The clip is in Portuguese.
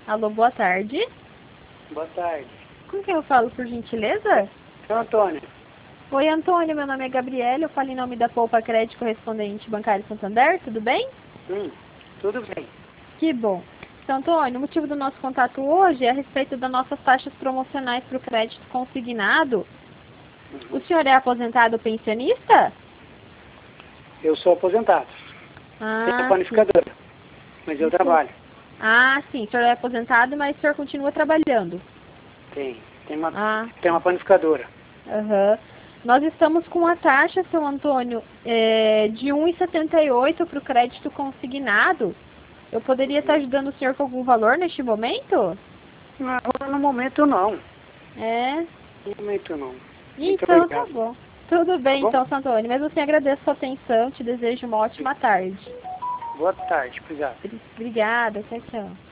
Alô, boa tarde. Boa tarde. Com quem eu falo, por gentileza? Seu Antônio. Oi, Antônio, meu nome é Gabriela, eu falo em nome da Poupa Crédito Correspondente Bancário Santander, tudo bem? Tudo bem. Que bom. Então, Antônio, o motivo do nosso contato hoje é a respeito das nossas taxas promocionais para o crédito consignado. O senhor é aposentado ou pensionista? Eu sou aposentado. Tenho panificadora, mas eu trabalho. Ah, sim, o senhor é aposentado, mas o senhor continua trabalhando. Tem uma panificadora. Aham. Nós estamos com a taxa, seu Antônio, de 1,78 para o crédito consignado. Eu poderia estar ajudando o senhor com algum valor neste momento? No momento não. É? No momento não. Então tá bom. Tudo bem, Tá bom? então, seu Antônio. Mesmo assim, agradeço a sua atenção. Te desejo uma ótima tarde. Boa tarde, obrigado. Obrigada. Tchau, tchau.